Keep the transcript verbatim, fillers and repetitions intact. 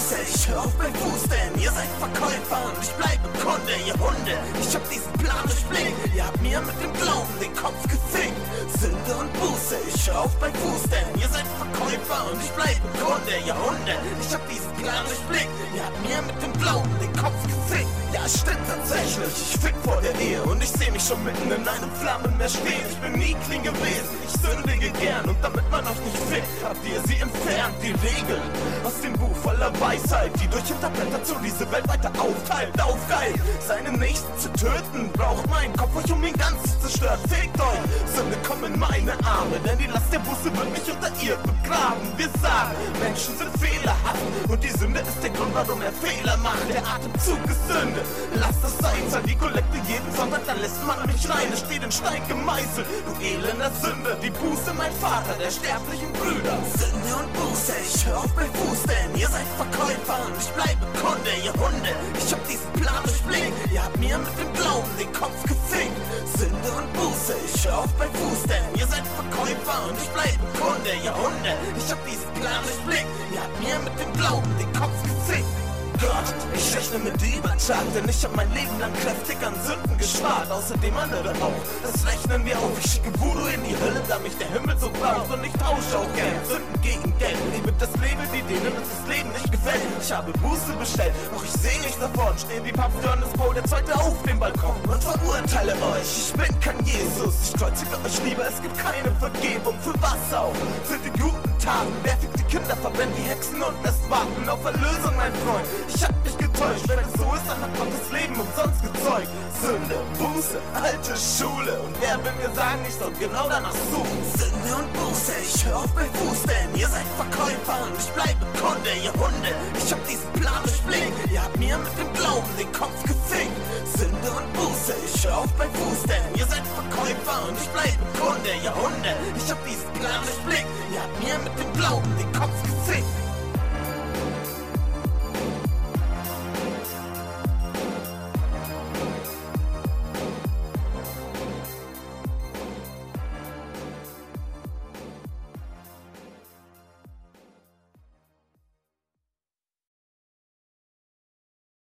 Buße, ich hör auf beim Fuß, denn ihr seid Verkäufer und ich bleibe Kunde, ihr Hunde. Ich hab diesen Plan durchblickt, ihr habt mir mit dem Glauben den Kopf gefickt. Sünde und Buße, ich hör auf beim Fuß, denn ihr seid Verkäufer und ich bleibe Kunde, ihr Hunde. Ich hab diesen Plan durchblickt, ihr habt mir mit dem Glauben den Kopf gefickt. Ja, es stimmt tatsächlich, ich fick vor der Ehe und ich seh mich schon mitten in einem Flammenmeer stehen. Ich bin nie clean gewesen, ich sündige gern und damit man euch nicht fickt, habt ihr sie entfernt, die Regeln aus dem Buch voller Weisheit, die durch Interpretation diese Welt weiter aufteilt. Auf geil, seinen Nächsten zu töten, braucht mein Kopf euch um ihn ganz zu zerstören. Fickt euch, Sünde, komm in meine Arme, denn die Last der Buße wird mich unter ihr begraben. Wir sagen, Menschen sind fehlerhaft und die Sünde ist der Grund, warum er Fehler macht. Der Atemzug ist Sünde, lasst es sein, zahl die Kollekte jeden Sonntag, dann lässt man mich rein, es steht in Stein gemeißelt. Du elender Sünde, die Buße, mein Vater, der sterblichen Brüder. Sünde und Buße, ich hör auf bei Fuß, denn ihr seid Verkäufer und ich bleibe Kunde, ihr Hunde. Ich hab diesen Plan durchblickt, ihr habt mir mit dem Glauben den Kopf gefickt. Sünde und Buße, ich hör auf bei Fuß, denn ihr seid Verkäufer und ich bleibe Kunde, ihr Hunde. Ich hab diesen Plan durchblickt, ihr habt mir mit dem Glauben den Kopf gefickt. Gott, ich rechne mit Übertrag, denn ich hab mein Leben lang kräftig an Sünden gespart, außerdem andere auch, das rechnen wir auf. Ich schicke Voodoo in die Hölle, da mich der Himmel so braucht und ich tausche auch Geld, Sünden gegen Geld, liebe das Leben, die denen uns das Leben nicht gefällt. Ich habe Buße bestellt, doch ich seh nicht davon, steh wie Papst Johannes Paul der Zweite auf dem Balkon und verurteile euch. Ich bin kein Jesus, ich kreuzige euch lieber, es gibt keine Vergebung, für was auch? Für die guten Taten, wer fickt die Kinder, verbrennt die Hexen und lässt warten auf Erlösung, mein Freund. Ich hab mich getäuscht, wenn es so ist, dann hat Gott das Leben umsonst gezeugt. Sünde, Buße, alte Schule, und wer will mir sagen, ich soll genau danach suchen. Sünde und Buße, ich hör auf bei Fuß, denn ihr seid Verkäufer und ich bleibe Kunde, ihr Hunde. Ich hab diesen Plan durchblickt, ihr habt mir mit dem Glauben den Kopf gefickt. Sünde und Buße, ich hör auf bei Fuß, denn ihr seid Verkäufer und ich bleibe Kunde, ihr Hunde. Ich hab diesen Plan durchblickt, ihr habt mir mit dem Glauben den Kopf gefickt.